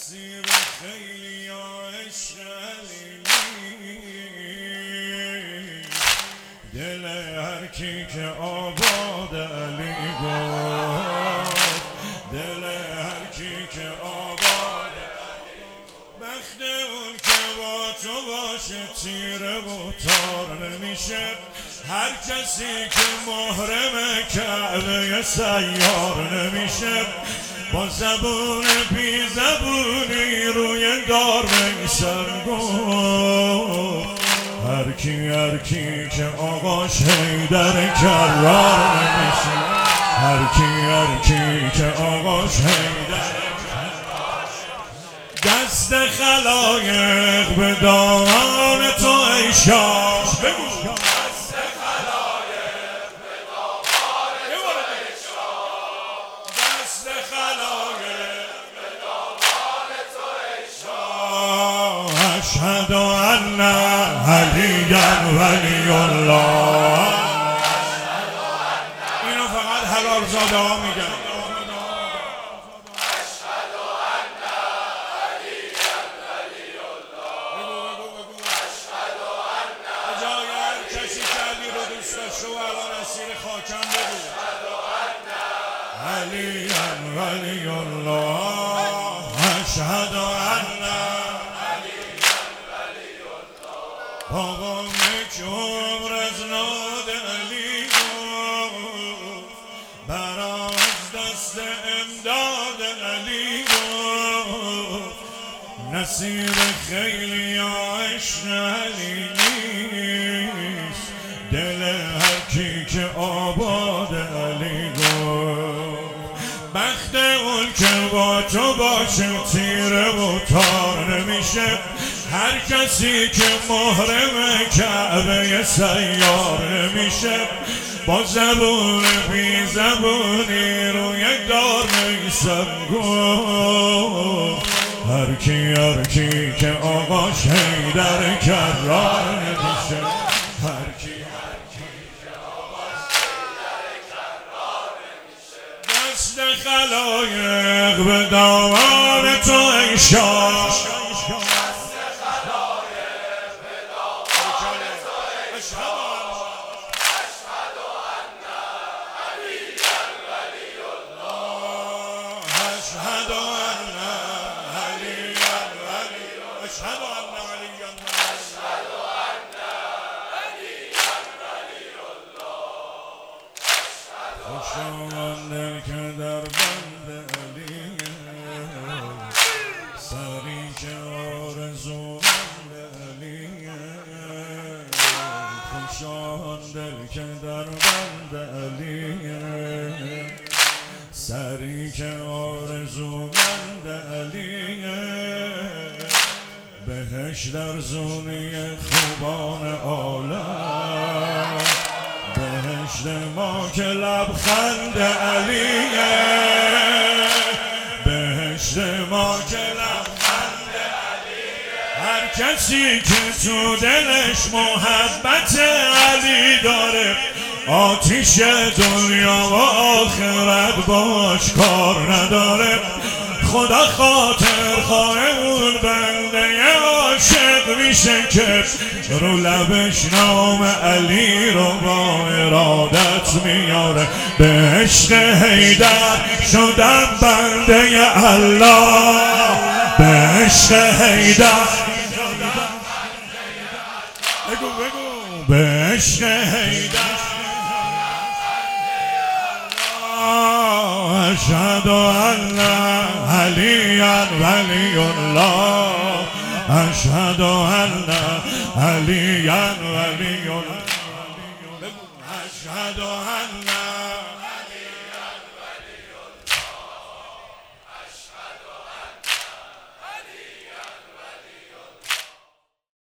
نصیب خیلی عشق علیمی، دل هر کی که آباد علی گفت، دل هر کی که آباد بخت اون که با تو باشه تیره و تار نمیشه، هر کسی که محرم کعبه سیار نمیشه، با زبون بی زبونی روی دار میسر گفت، هر کی که آقاش حیدر کرار نمیشه، هر کی که آقاش حیدر دست خلایق به دامان تو ای شاه، بگو دست خلایق به دامان تو ای شاه، دست خلایق به دامان تو ای شاه، اشهد ان علی ولی الله. اینو فقط حلال زاده ها میگن. شو الان اسیر خاکم بگو علی ولی الله، اشهد ان علی ولی الله. آقا یک عمر از ناد علی گفت، برام از دست امداد علی گفت، نصیب خیلی عشق علی نیست، دل هر کی که آباد علی گفت، بخت اون که با تو باشه تیره و تار نمیشه، هر کسی که محرم کعبه سیار نمیشه، با زبون بی زبونی روی دار میسر گفت، هر کی که آقاش حیدر کرار نمیشه، هر کی که آقاش حیدر کرار نمیشه، دست خلایق به دامان تو ای شاه، دست خلایق به دامان تو ای شاه، اشهد ان علی ولی الله، اشهد ان علی ولی الله، اشهد ان علی اشهد خوشاینده که در بند علی، سری که آرزومند علی، خوشاینده که در بند علی، سری که آرزومند علی، بهش در زونه خوبان عالم، بهشت ما که لبخند علیه، بهشت ما که لبخند علیه، هر کسی که تو دلش محبت علی داره، آتیش دنیا و آخرت باش کار نداره، خدا خاطر خواه اون بنده عاشق میشه که رو لبش نام علی رو با ارادت میاره، به عشق حیدر شدم بنده الله، به عشق حیدر بگو به عشق حیدر اشهد ان علی ولی الله، اشهد ان علی ولی الله، اشهد ان